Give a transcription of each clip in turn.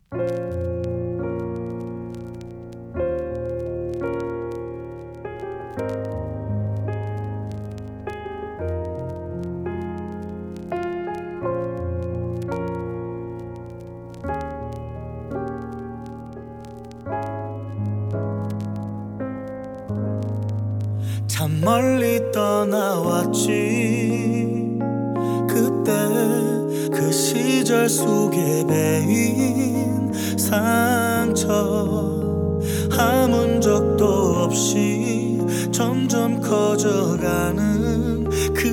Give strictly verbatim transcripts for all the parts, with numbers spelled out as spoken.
참 멀리 떠나왔지. 그때 그 시절 속에 베인 상처 아문 적도 없이 점점 커져가는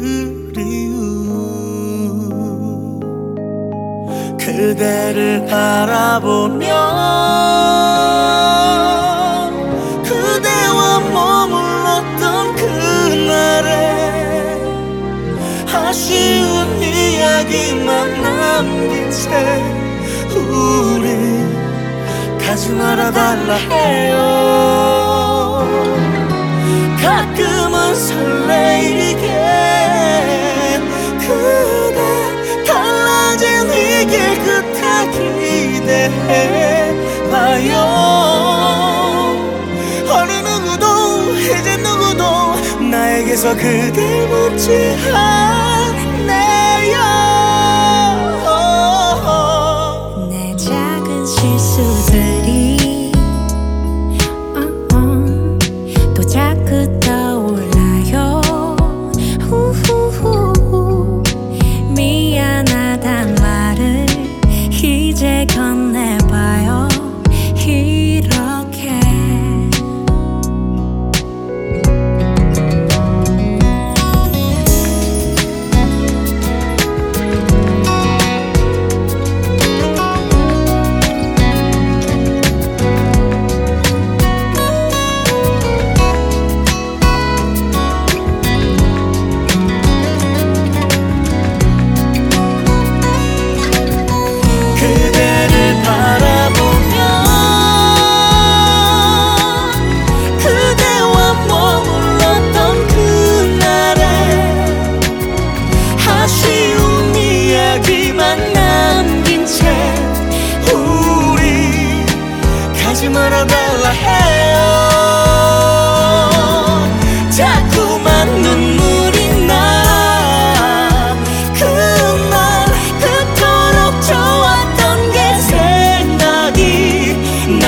그리움. 그대를 바라보며 그대와 머물렀던 그날에 아쉬운 이야기만 남긴 채 우리 가지 말아달라 해요. 가끔은 설레이게 그대 달라진 이 길 끝에 기대해봐요. 어느 누구도 이제 누구도 나에게서 그댈 묻지 않네요. 내 작은 실수들이 uh -uh, 또 자꾸 떠올라요. 우후후후. 미안하단 말을 이제 건네봐요. 이렇게 말아달라 해요. 자꾸만 눈물이 나. 그날 그토록 좋았던 게 생각이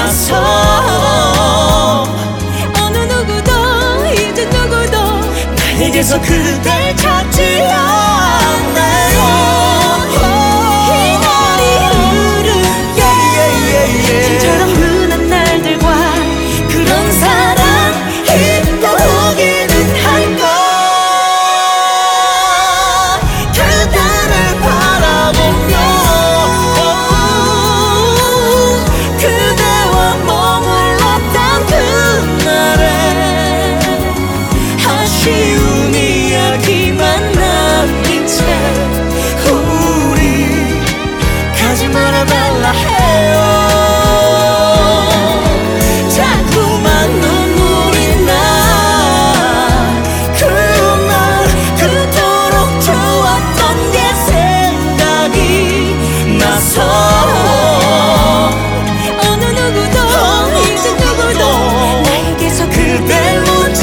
나서 어느 누구도 이제 누구도 나에게서 그댈 찾지 않네요. 아쉬운 이야기만 남긴 채 우리 가지 말아달라 해요. 자꾸만 눈물이 나. 그날 그토록 좋았던 게 생각이 나서 어느 누구도 이제 누구도 나에게서 그댈 묻지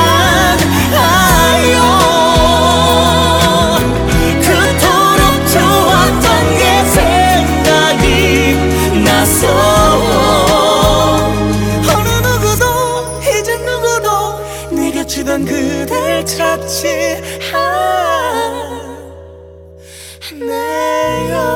던 그댈 찾지 않네요.